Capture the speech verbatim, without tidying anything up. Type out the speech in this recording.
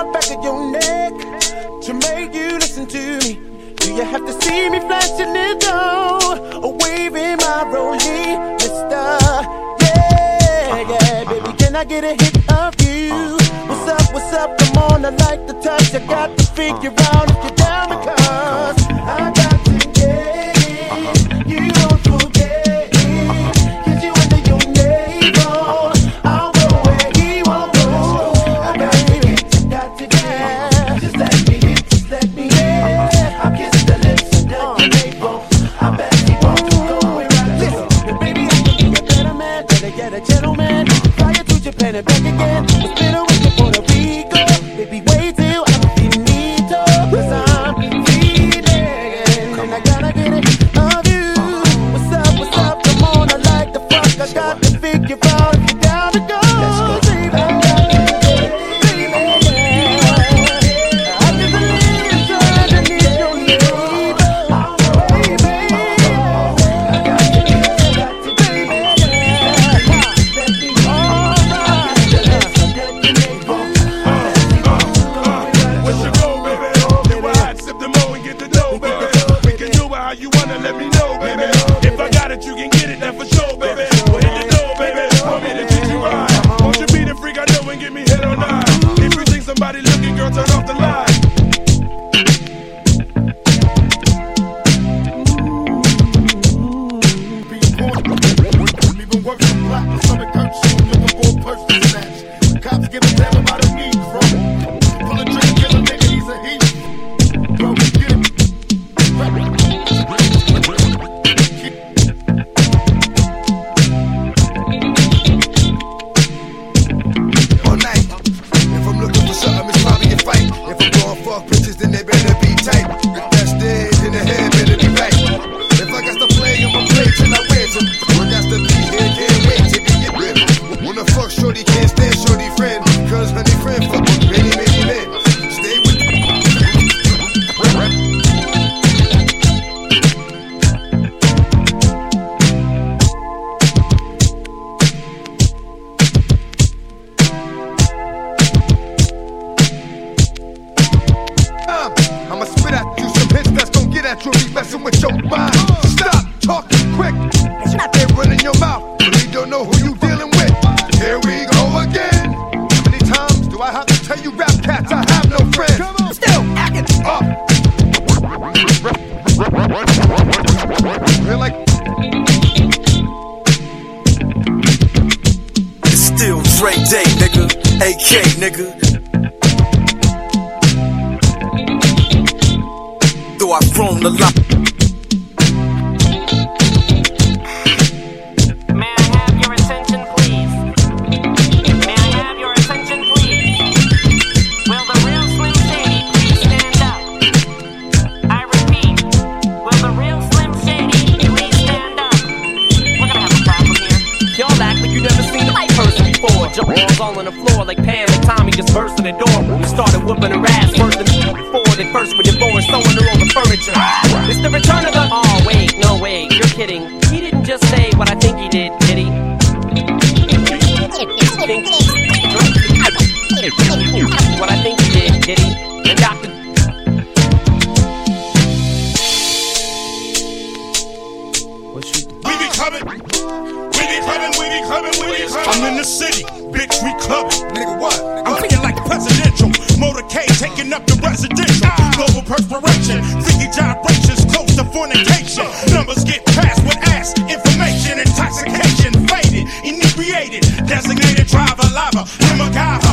around back of your neck to make you listen to me. Do you have to see me flashing it on or waving my rollie, mister? Yeah, yeah, baby, can I get a hit of you? What's up, what's up? Come on, I like the touch. I got to figure out if you're down because I got to get it. You don't forget it. Get you under your navel. I'll go where he won't go. I got to get, you got to get. Just let me hit, just let me hit. I'll kiss the lips and touch your navel. I bet he wants to go where I listen. Baby, I can be a better man, better get a gentleman. Fly you to Japan and back again. It's been a week to Puerto Rico. Baby, wait till I'm finito. Cause I'm feeling, and I gotta get it of you. What's up, what's up? Come on, I like the fuck. I got to figure out if you're down to go. Baby, baby, I just believe trying to need your neighbor. Baby, I got to get it, got to baby, let me all right. What's your goal, baby? Do I hot, sip the mo and get the dough, baby? We can do it how you wanna, let me know, baby. If I got it, you can get it, that's for sure, baby. Well, hit the door, baby. Want me to treat you right? Won't you be the freak I know and get me head on nine? If you think somebody looking, girl, turn off the light. Even worse than black, the stomach hurts, looking for a purse to snatch. Cops give a damn about a Negro. Pull a trigger, kill a nigga, he's a heat. Bro, get him. All night. If I'm looking for something, it's probably a fight. If I'm going fuck bitches, then they better be tight. If that's dead, then the head better be right. If I got to play, I'ma play till I win. So I got to be here, can't wait till they get rid. When the fuck shorty can't stand shorty friend, cause honey friend fuck with many, many men. Stay with me. Uh, I'ma spit at you some hits that's gon' get at you and be messing with your mind. Stop talking quick. They're running your mouth, but you don't know who you dealing with. Here we go again. How many times do I have to tell you rap cats I have no friends? Still acting up. We're like It's still Dre Day, nigga. A K, nigga. Though I've grown a lot. May I have your attention, please? May I have your attention, please? Will the real Slim Shady please stand up? I repeat, will the real Slim Shady please stand up? We're gonna have a problem here. Y'all act like you never seen a white person before. Jump balls all on the floor like Pam and Tommy just burst in the door. We started whooping her ass worse than before. They first were divorced, throwing her on the furniture. It's the return of the. Oh wait, no wait, you're kidding. He didn't just say what I think he did, did he? Think, what I think he did, did he? And Doctor We be coming, we be coming, we be coming, we be coming. I'm in the city, bitch, we clubbing. Nigga, what? I'm feeling like presidential. Motorcade taking up the residential. Global perspiration, freaky gyrations, close to fornication. Numbers get passed with ass, information, intoxication, faded, inebriated, designated driver, lava, him a guy.